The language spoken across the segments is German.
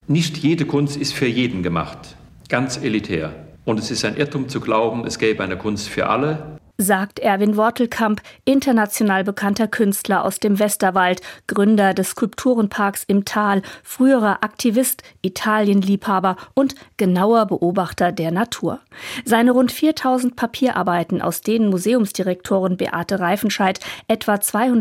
Nicht jede Kunst ist für jeden gemacht, ganz elitär. Und es ist ein Irrtum zu glauben, es gäbe eine Kunst für alle, sagt Erwin Wortelkamp, international bekannter Künstler aus dem Westerwald, Gründer des Skulpturenparks im Tal, früherer Aktivist, Italienliebhaber und genauer Beobachter der Natur. Seine rund 4000 Papierarbeiten, aus denen Museumsdirektorin Beate Reifenscheid etwa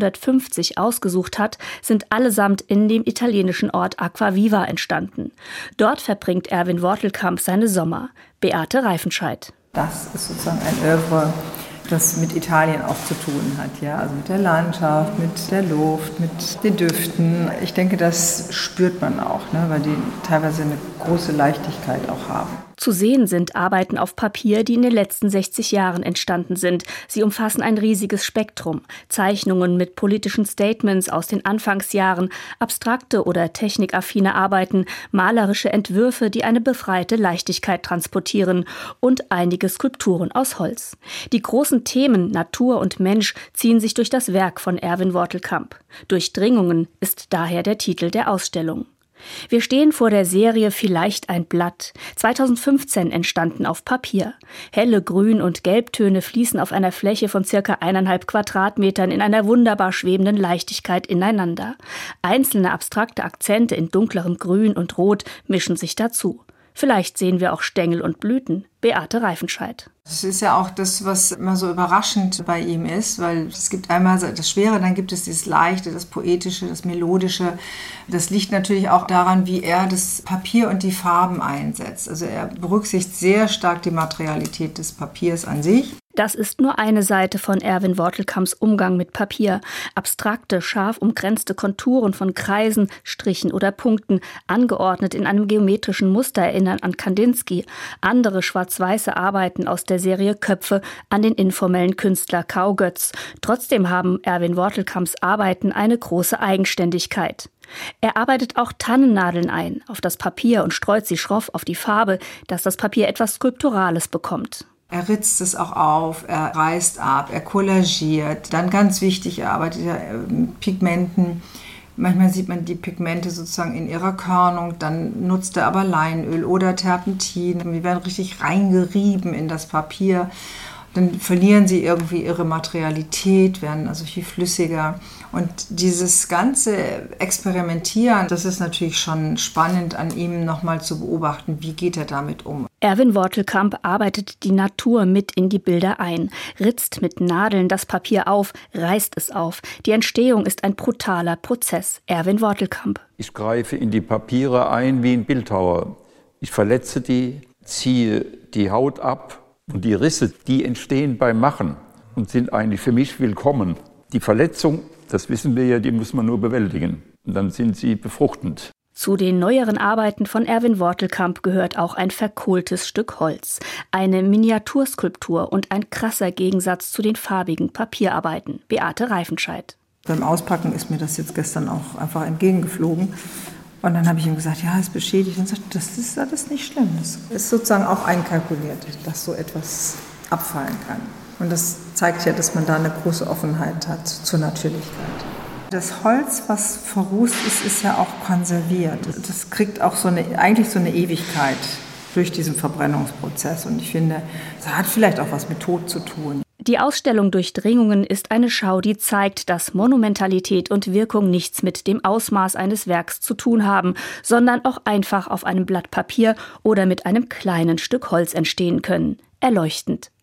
250 ausgesucht hat, sind allesamt in dem italienischen Ort Acquaviva entstanden. Dort verbringt Erwin Wortelkamp seine Sommer. Beate Reifenscheid. Das ist sozusagen ein Œuvre, das mit Italien auch zu tun hat, ja, also mit der Landschaft, mit der Luft, mit den Düften. Ich denke, das spürt man auch, ne, weil die teilweise eine große Leichtigkeit auch haben. Zu sehen sind Arbeiten auf Papier, die in den letzten 60 Jahren entstanden sind. Sie umfassen ein riesiges Spektrum. Zeichnungen mit politischen Statements aus den Anfangsjahren, abstrakte oder technikaffine Arbeiten, malerische Entwürfe, die eine befreite Leichtigkeit transportieren und einige Skulpturen aus Holz. Die großen Themen Natur und Mensch ziehen sich durch das Werk von Erwin Wortelkamp. Durchdringungen ist daher der Titel der Ausstellung. Wir stehen vor der Serie Vielleicht ein Blatt, 2015 entstanden auf Papier. Helle Grün- und Gelbtöne fließen auf einer Fläche von circa 1,5 Quadratmetern in einer wunderbar schwebenden Leichtigkeit ineinander. Einzelne abstrakte Akzente in dunklerem Grün und Rot mischen sich dazu. Vielleicht sehen wir auch Stängel und Blüten. Beate Reifenscheid. Das ist ja auch das, was immer so überraschend bei ihm ist, weil es gibt einmal das Schwere, dann gibt es dieses Leichte, das Poetische, das Melodische. Das liegt natürlich auch daran, wie er das Papier und die Farben einsetzt. Also er berücksichtigt sehr stark die Materialität des Papiers an sich. Das ist nur eine Seite von Erwin Wortelkamps Umgang mit Papier. Abstrakte, scharf umgrenzte Konturen von Kreisen, Strichen oder Punkten, angeordnet in einem geometrischen Muster, erinnern an Kandinsky. Andere schwarz-weiße Arbeiten aus der Serie Köpfe an den informellen Künstler Kao Götz. Trotzdem haben Erwin Wortelkamps Arbeiten eine große Eigenständigkeit. Er arbeitet auch Tannennadeln ein auf das Papier und streut sie schroff auf die Farbe, dass das Papier etwas Skulpturales bekommt. Er ritzt es auch auf, er reißt ab, er kollagiert. Dann ganz wichtig, er arbeitet ja mit Pigmenten. Manchmal sieht man die Pigmente sozusagen in ihrer Körnung, dann nutzt er aber Leinöl oder Terpentin. Die werden richtig reingerieben in das Papier. Dann verlieren sie irgendwie ihre Materialität, werden also viel flüssiger. Und dieses ganze Experimentieren, das ist natürlich schon spannend an ihm nochmal zu beobachten, wie geht er damit um. Erwin Wortelkamp arbeitet die Natur mit in die Bilder ein, ritzt mit Nadeln das Papier auf, reißt es auf. Die Entstehung ist ein brutaler Prozess. Erwin Wortelkamp. Ich greife in die Papiere ein wie ein Bildhauer. Ich verletze die, ziehe die Haut ab. Und die Risse, die entstehen beim Machen und sind eigentlich für mich willkommen. Die Verletzung, das wissen wir ja, die muss man nur bewältigen. Und dann sind sie befruchtend. Zu den neueren Arbeiten von Erwin Wortelkamp gehört auch ein verkohltes Stück Holz, eine Miniaturskulptur und ein krasser Gegensatz zu den farbigen Papierarbeiten. Beate Reifenscheid. Beim Auspacken ist mir das jetzt gestern auch einfach entgegengeflogen. Und dann habe ich ihm gesagt, ja, es ist beschädigt. Und er sagt, das ist alles nicht schlimm. Das ist sozusagen auch einkalkuliert, dass so etwas abfallen kann. Und das zeigt ja, dass man da eine große Offenheit hat zur Natürlichkeit. Das Holz, was verrußt ist, ist ja auch konserviert. Das kriegt auch eigentlich so eine Ewigkeit durch diesen Verbrennungsprozess. Und ich finde, das hat vielleicht auch was mit Tod zu tun. Die Ausstellung Durchdringungen ist eine Schau, die zeigt, dass Monumentalität und Wirkung nichts mit dem Ausmaß eines Werks zu tun haben, sondern auch einfach auf einem Blatt Papier oder mit einem kleinen Stück Holz entstehen können. Erleuchtend.